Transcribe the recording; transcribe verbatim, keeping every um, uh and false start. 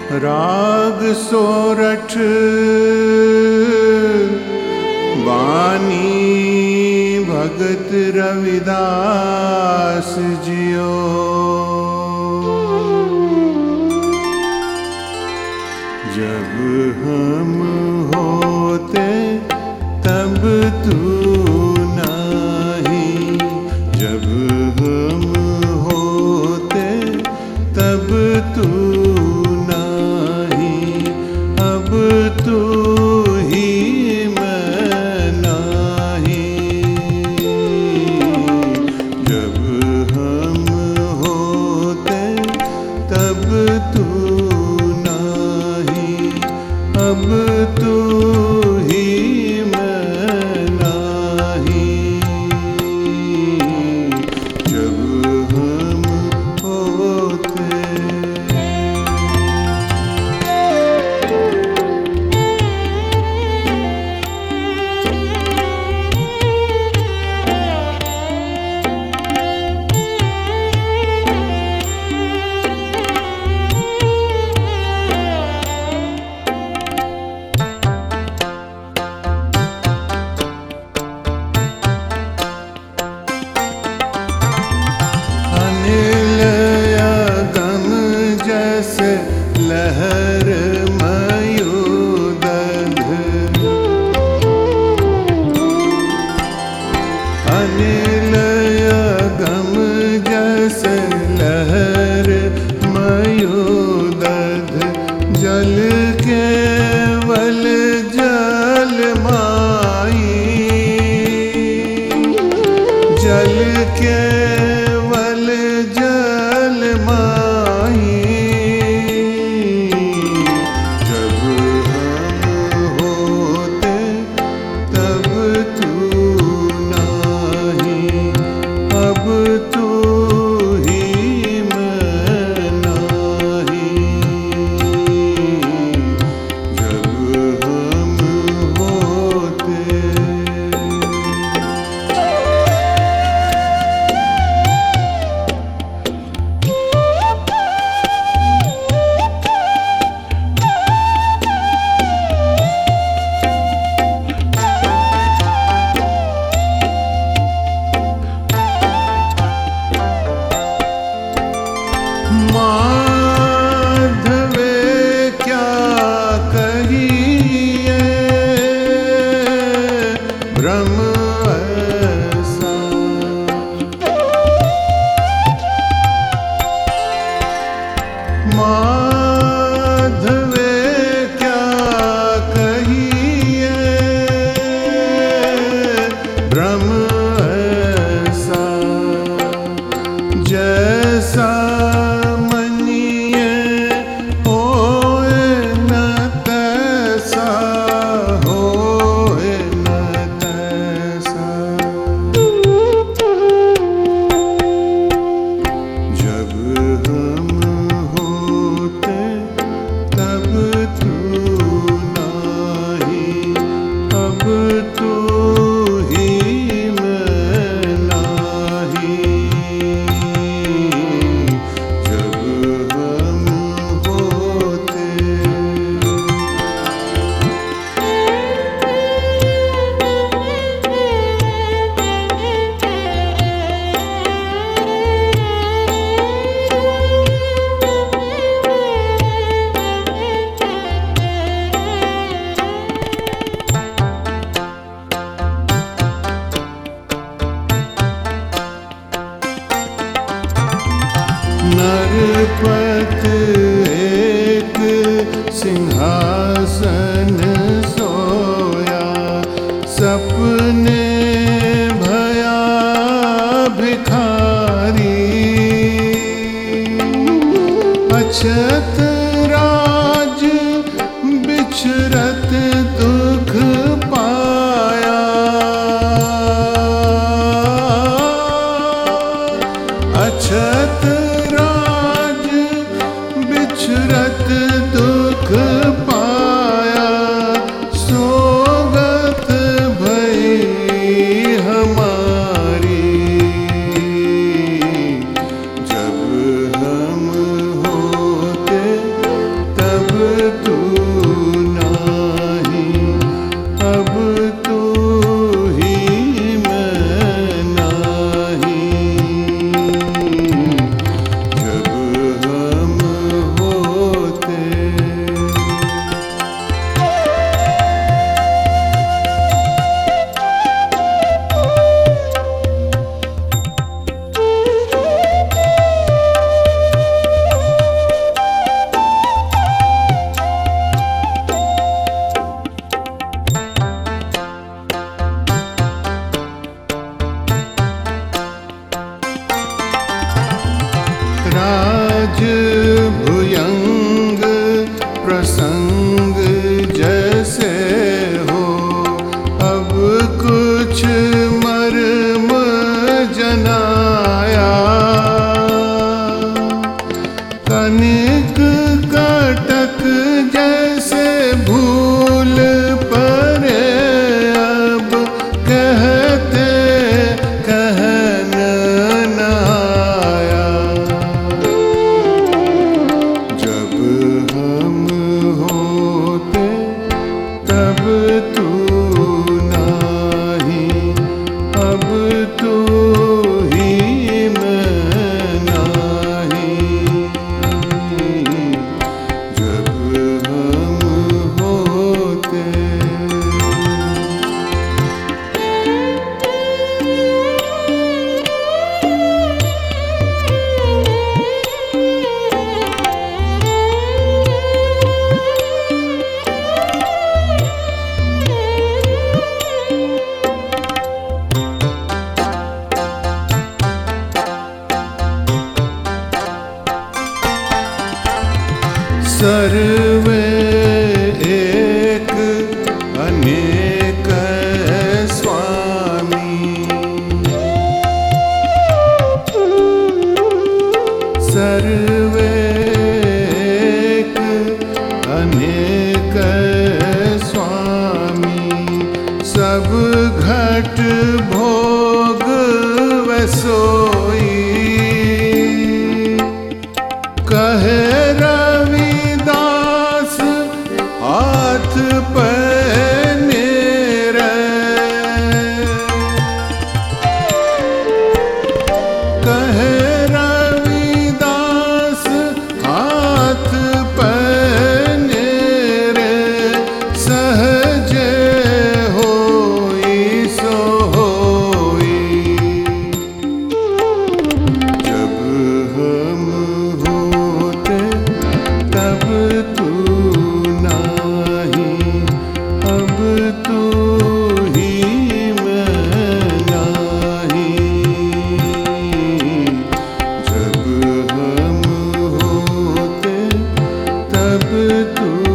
राग सोरठ वाणी भगत रविदास जियो। जब हम होते तब तू नहीं, जब हम होते तब तू नहीं, अब तू ही मैं नहीं। जब हम होते तब तू नहीं, अब तू ही मैं नहीं। जब हम होते लहर मयूदध, अनिल अगम जैसे लहर मयूदध, जल केवल जल माई, जल केवल जल माई। सर्वे एक अनेक स्वामी। सर्वे एक अनेक स्वामी। सब घट भोग व सोई। कहे रविदास हाथ पहनेरे। कहे रविदास हाथ पहनेरे। सहजे होई सो होई। जब हम होते तब तू नाही। अब तू ही मैं नाही। जब हम होते तब तू